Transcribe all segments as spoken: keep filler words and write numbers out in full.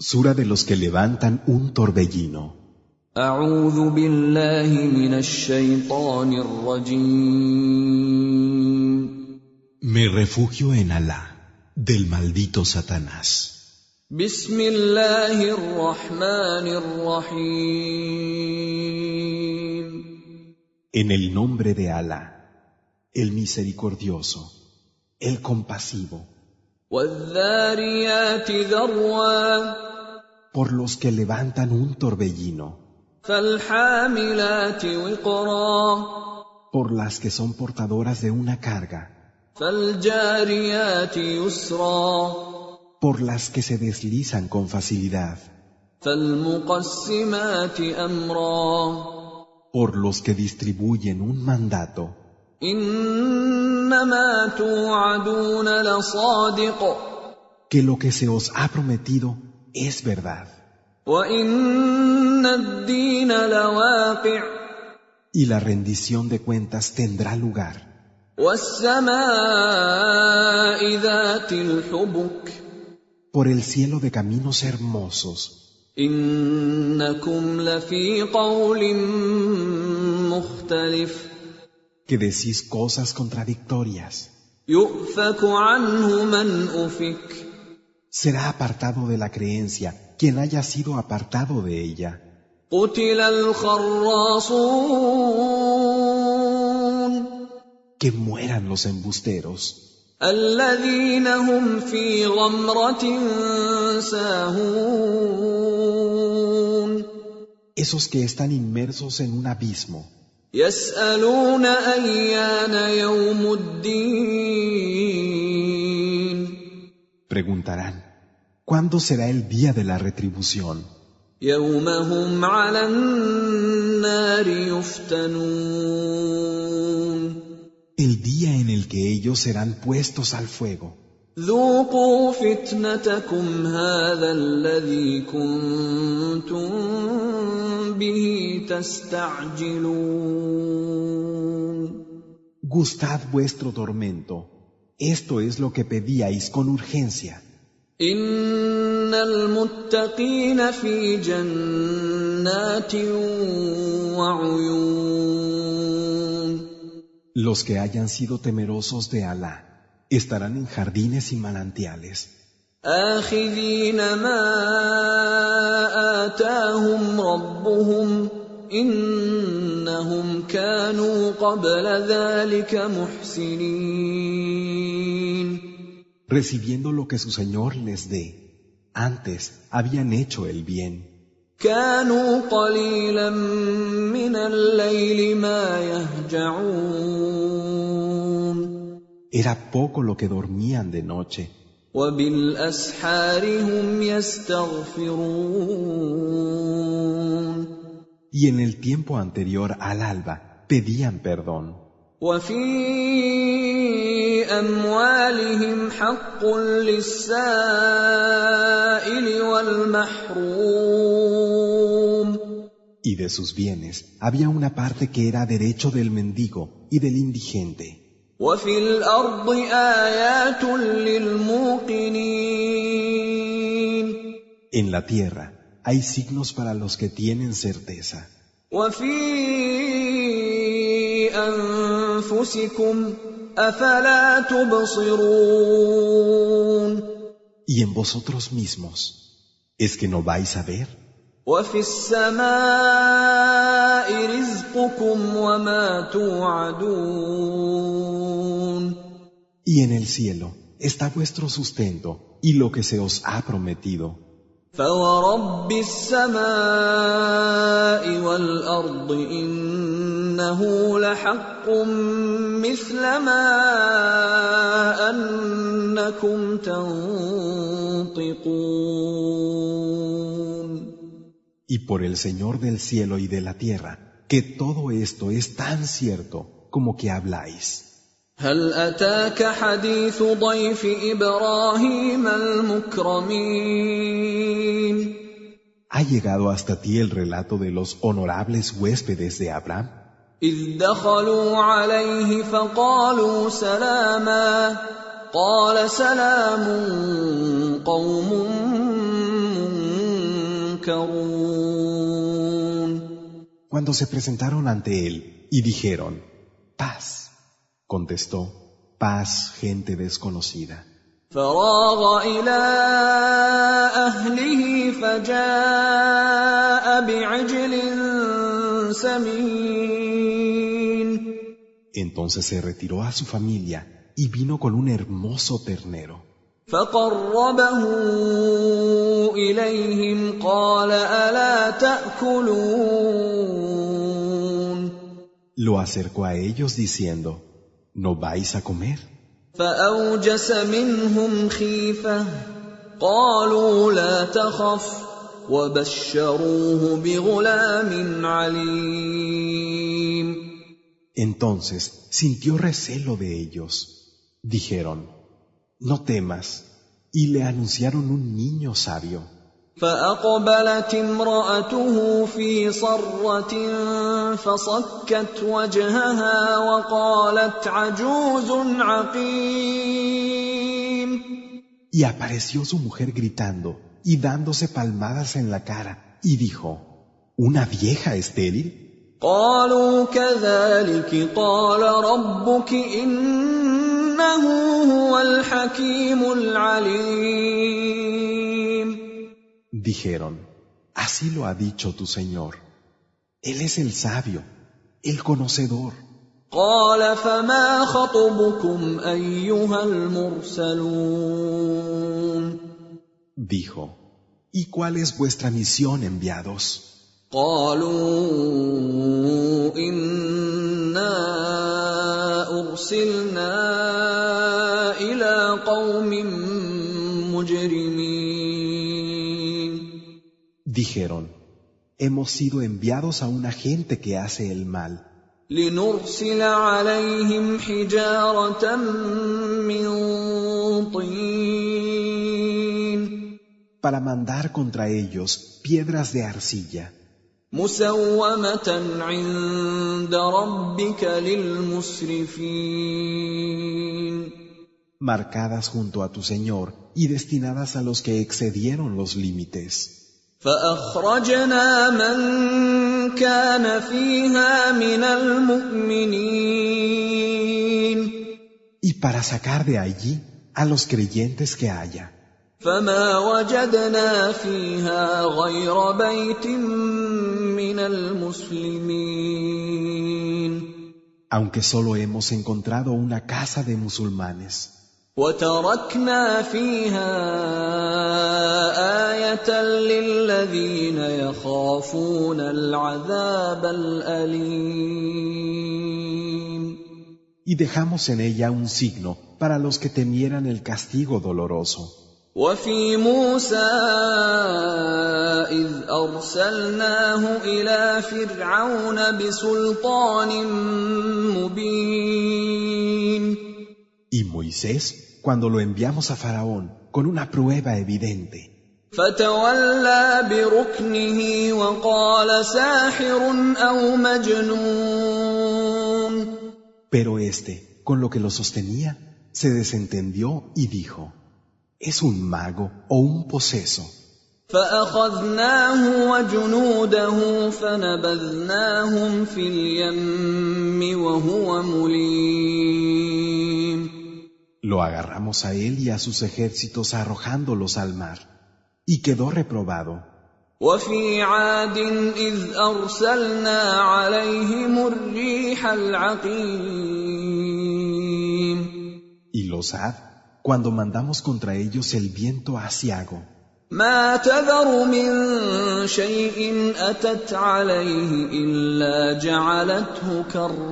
Sura de los que levantan un torbellino. أعوذ بالله من الشيطان الرجيم. Me refugio en Alá, del maldito Satanás. بسم الله الرحمن الرحيم. En el nombre de Alá, el misericordioso, el compasivo. والذاريات ذروا. Por los que levantan un torbellino. فالحاملات وقرا. Por las que son portadoras de una carga. فالجاريات يسرا. Por las que se deslizan con facilidad. فالمقسمات أمرا. Por los que distribuyen un mandato. إنما توعدون لصادق. Que lo que se os ha prometido es verdad. وَإِنَّ الدِّينَ لَوَاقِعٌ. Y la rendición de cuentas tendrá lugar. وَالسَّمَاءِ ذَاتِ الْحُبُكِ. Por el cielo de caminos hermosos. إِنَّكُمْ لَفِي قَوْلٍ مُخْتَلِفٍ. Que decís cosas contradictorias. يُؤْفَكُ عَنْهُ مَنْ أُفِكَ. Será apartado de la creencia quien haya sido apartado de ella. قُتِلَ الْخَرَّاصُونَ. Que mueran los embusteros. الَّذِينَ هُمْ فِي غَمْرَةٍ سَاهُونَ. Esos que están inmersos en un abismo. يَسْأَلُونَ أَيَّانَ يَوْمُ الدِّينِ. Preguntarán, ¿cuándo será el día de la retribución? يَوْمَ هُمْ عَلَى النَّارِ يُفْتَنُونَ. El día en el que ellos serán puestos al fuego. ذُوقُوا فِتْنَتَكُمْ هَذَا الَّذِي كُنتُم بِهِ تَسْتَعْجِلُونَ. Gustad vuestro tormento. Esto es lo que pedíais con urgencia. إِنَّ الْمُتَّقِينَ فِي جَنَّاتٍ وَعُيُونٍ. Los que hayan sido temerosos de Alá estarán en jardines y manantiales. آخِذِينَ مَا آتَاهُمْ رَبُّهُمْ إِنَّهُمْ كَانُوا قَبْلَ ذَلِكَ مُحْسِنِينَ. Recibiendo lo que su Señor les dé. Antes habían hecho el bien. كَانُوا قَلِيلًا مِنَ اللَّيْلِ مَا يَهْجَعُونَ. Era poco lo que dormían de noche. وَبِالْأَسْحَارِ هُمْ يَسْتَغْفِرُونَ. Y en el tiempo anterior al alba pedían perdón. وَفِي أَمْوَالِهِمْ حَقٌّ لِلسَّائِلِ وَالْمَحْرُومِ. Y de sus bienes había una parte que era derecho del mendigo y del indigente. وَفِي الْأَرْضِ آيَاتٌ لِلْمُوقِنِينَ. En la tierra hay signos para los que tienen certeza. وَفِي أَنفُسِكُمْ أَفَلَا تُبْصِرُونَ. Y en vosotros mismos, ¿es que no vais a ver? وَفِي السَّمَاءِ رِزْقُكُمْ وَمَا تُوعَدُونَ. Y en el cielo está vuestro sustento y lo que se os ha prometido. فَوَرَبِّ السَّمَاءِ وَالْأَرْضِ إِنَّهُ لَحَقٌّ مِثْلَ مَا أَنَّكُمْ تَنطِقُونَ. Y por el Señor del cielo y de la tierra, que todo esto es tan cierto como que habláis. هل أتاك حديث ضيف إبراهيم المكرمين. ¿Ha llegado hasta ti el relato de los honorables huéspedes de Abraham? إذ دخلوا عليه فقالوا سلاما قال سلام قوم ينكرون Cuando se presentaron ante él y dijeron, paz, contestó, paz, gente desconocida. فراغ إلى أهله فجاء بعجل سمين. Entonces se retiró a su familia y vino con un hermoso ternero. فقربه إليهم قال ألا تأكلون. Lo acercó a ellos diciendo, ¿no vais a comer? فأوجس منهم خيفة قالوا لا تخف وبشروه بغلام عليم. Entonces sintió recelo de ellos. Dijeron, no temas, y le anunciaron un niño sabio. فأقبلت امرأته في صرة فصكت وجهها وقالت عجوز عقيم. Y apareció su mujer gritando y dándose palmadas en la cara, y dijo, ¿una vieja estéril? قالوا كذلك قال ربك إنه هو الحكيم العليم. Dijeron, así lo ha dicho tu Señor. Él es el sabio, el conocedor. قال فما خطبكم أيها المرسلون. Dijo, ¿y cuál es vuestra misión, enviados? قالوا إنا أرسلنا إلى قوم مجرمين. Dijeron, hemos sido enviados a una gente que hace el mal. لنرسل عليهم حجارة من طين. Para mandar contra ellos piedras de arcilla. مسومة عند ربك للمسرفين. Marcadas junto a tu Señor y destinadas a los que excedieron los límites. فأخرجنا من كان فيها من المؤمنين. Y para sacar de allí a los creyentes que haya. فما وجدنا فيها غير بيت من المسلمين. Aunque solo hemos encontrado una casa de musulmanes. وتركنا فيها آية للذين يخافون العذاب الأليم. Y dejamos en ella un signo para los que temieran el castigo doloroso. وفي موسى إذ أرسلناه إلى فرعون بسلطان مبين. Y Moisés, cuando lo enviamos a Faraón con una prueba evidente. فتولى بركنه وقال ساحر أو مجنون. Pero éste, con lo que lo sostenía, se desentendió y dijo, ¿es un mago o un poseso? فأخذناه وجنوده فنبذناهم في اليم وهو مليم. Lo agarramos a él y a sus ejércitos arrojándolos al mar, y quedó reprobado. وفي عاد إذ أرسلنا عليهم الريح العقيم. Y los Ad, cuando mandamos contra ellos el viento aciago. ما تذر من شيء أتت عليه إلا جعلته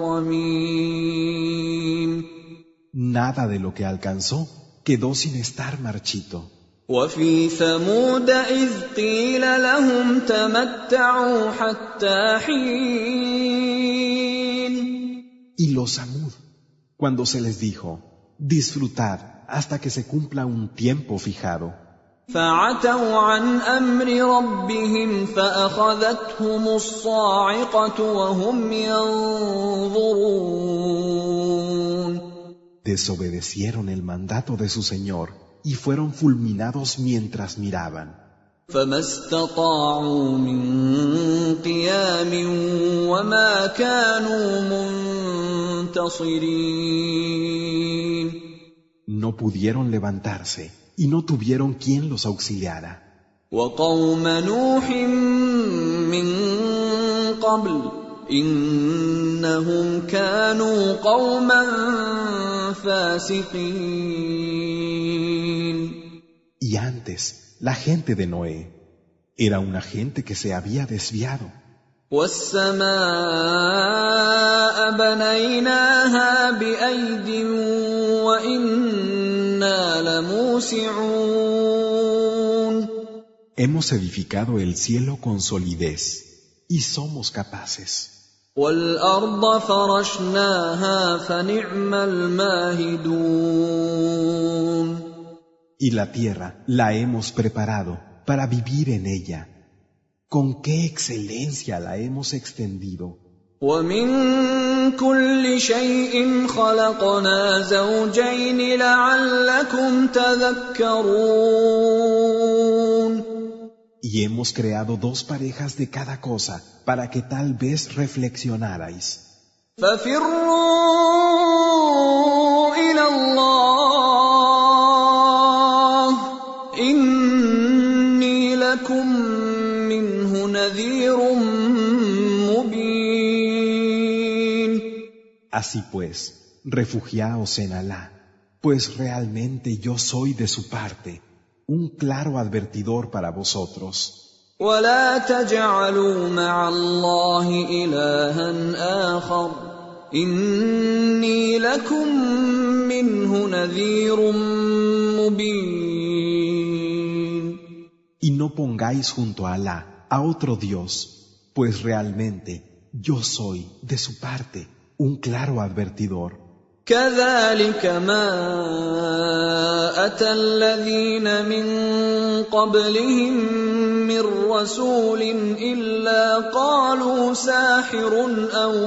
كالرميم. Nada de lo que alcanzó quedó sin estar marchito. وفي ثمود إذ قيل لهم تمتعوا حتى حين. Y los Samud, cuando se les dijo, disfrutad hasta que se cumpla un tiempo fijado. فعتوا عن أمر ربهم فأخذتهم الصاعقة وهم ينظرون. Desobedecieron el mandato de su Señor y fueron fulminados mientras miraban. فما استطاعوا من قيام وما كانوا منتصرين. No pudieron levantarse y no tuvieron quien los auxiliara. وقوم نوح من قبل إنهم كانوا قوما فاسقين. Y antes, la gente de Noé era una gente que se había desviado. والسماء بنيناها بأيد وإنا لموسعون. Hemos edificado el cielo con solidez y somos capaces. والأرض فرشناها فنعم الماهدون. Y la tierra la hemos preparado para vivir en ella. Con qué excelencia la hemos extendido. ومن كل شيء خلقنا زوجين لعلكم تذكرون. Y hemos creado dos parejas de cada cosa para que tal vez reflexionarais. ففروا إلى الله إني لكم منه نذير مبين. Así pues, refugiaos en Alá, pues realmente yo soy de su parte un claro advertidor para vosotros. ولا تجعلوا مع الله إلها آخر إني لكم منه نذير مبين. Y no pongáis junto a Alá a otro Dios, pues realmente yo soy de su parte un claro advertidor. كذلك ما أتى الذين من قبلهم من رسول إلا قالوا ساحر أو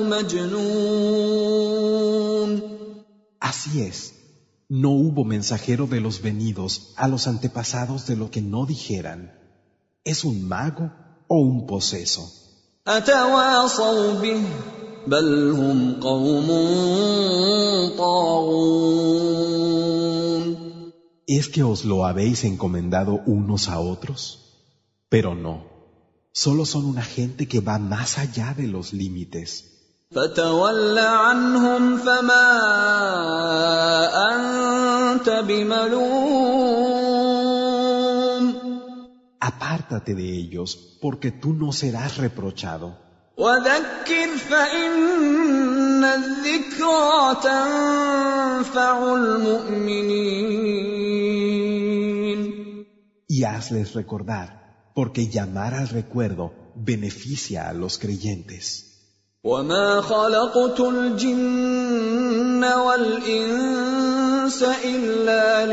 مجنون. Así es, no hubo mensajero de los venidos a los antepasados de lo que no dijeran, ¿es un mago o un poseso? أتواصوا به بل هم قوم طاغون. ¿Es que os lo habéis encomendado unos a otros? Pero no, solo son una gente que va más allá de los límites. فتول عنهم فما أنت بملوم. Apártate de ellos, porque tú no serás reprochado. وذكر فإن الذكرى تنفع المؤمنين. Y hazles recordar, porque llamar al recuerdo beneficia a los creyentes. وما خلقت الجن والإنس إلا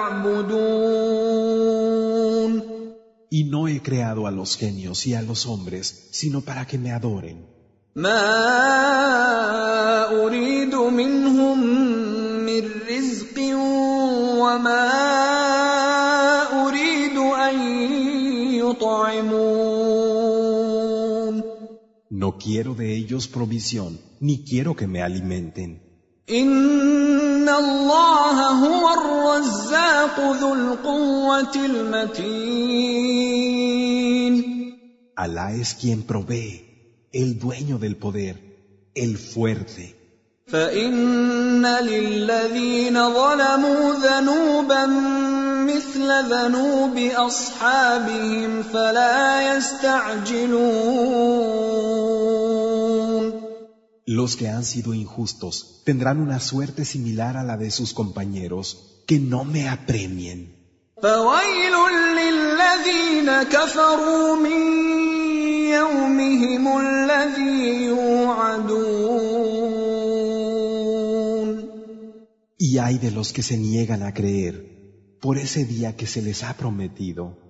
ليعبدون. Y no he creado a los genios y a los hombres, sino para que me adoren. ما أريد منهم من رزق وما أريد أن يطعمون. No quiero de ellos provisión, ni quiero que me alimenten. إن الله هو الرزاق ذو القوة المتين. Alá es quien provee, el dueño del poder, el fuerte. فإن للذين ظلموا ذنوبا مثل ذنوب أصحابهم فلا يستعجلون. Los que han sido injustos tendrán una suerte similar a la de sus compañeros, que no me apremien. فويل للذين كفروا من يومهم الذي يوعدون. Y hay de los que se niegan a creer por ese día que se les ha prometido.